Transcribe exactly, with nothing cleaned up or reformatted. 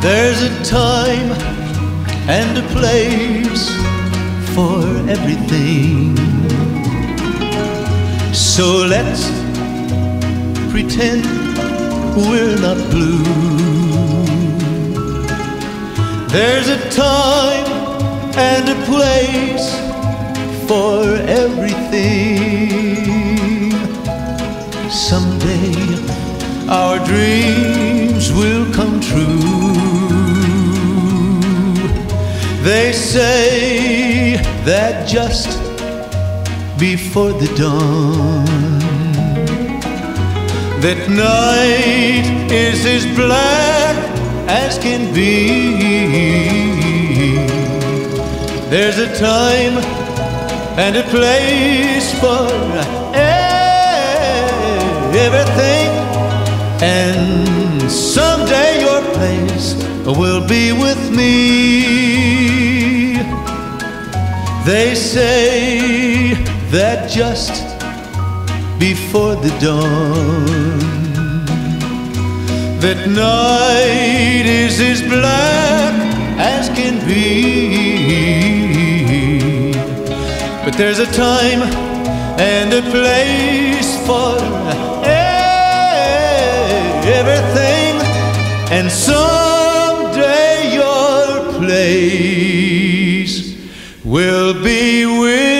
There's a time and a place for everything. So let's pretend we're not blue. There's a time and a place for everything. Someday our dreams will come true. They say that just before the dawn, that night is as black as can be. There's a time and a place for everything, and someday your place will be with me. They say that just before the dawn, that night is as black as can be. But there's a time and a place for everything, and someday your place will be with